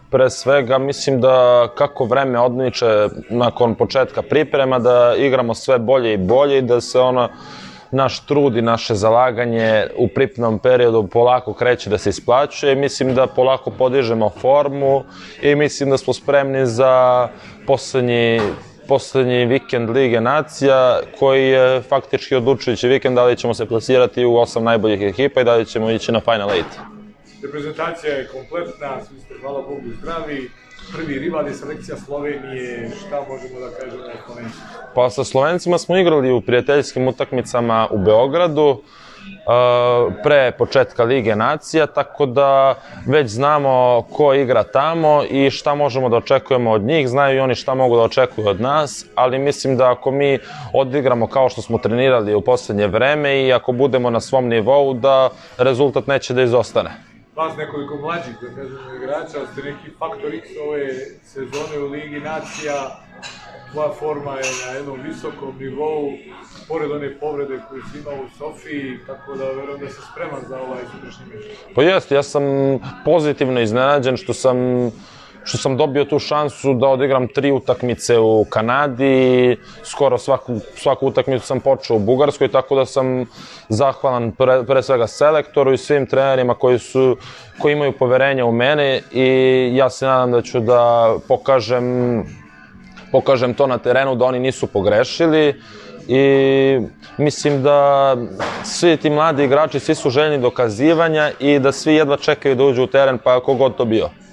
Pre svega mislim da kako vreme odmiče nakon početka priprema da igramo sve bolje i bolje i da se naš trud i naše zalaganje u pripremnom periodu polako kreće da se isplaćuje. Mislim da polako podižemo formu i mislim da smo spremni za poslednji vikend Lige nacija koji je faktički odlučujući vikend da li ćemo se plasirati u 8 najboljih ekipa i da li ćemo ići na Final 8. Reprezentacija je kompletna, svi ste, hvala Bogu, zdravi. Prvi rival je selekcija Slovenije, šta možemo da kažemo o Slovencima? Pa sa Slovencima smo igrali u prijateljskim utakmicama u Beogradu pre početka Lige nacija, tako da već znamo ko igra tamo i šta možemo da očekujemo od njih, znaju i oni šta mogu da očekuju od nas, ali mislim da ako mi odigramo kao što smo trenirali u poslednje vreme i ako budemo na svom nivou, da rezultat neće da izostane. Vas nekoliko mlađih, da kažemo, igrača, ste neki faktor X ove sezone u Ligi nacija, tvoja forma je na jednom visokom nivou, pored one povrede koju si imao u Sofiji, tako da verujem da si spreman za ovaj sutrašnji meč. Pa jeste, ja sam pozitivno iznenađen što sam dobio tu šansu da odigram 3 utakmice u Kanadi, skoro svaku utakmicu sam počeo u Bugarskoj, tako da sam zahvalan pre svega selektoru i svim trenerima koji imaju poverenja u mene i ja se nadam da ću da pokažem to na terenu, da oni nisu pogrešili i mislim da svi ti mladi igrači, svi su željni dokazivanja i da svi jedva čekaju da uđu u teren, pa kogod to bio.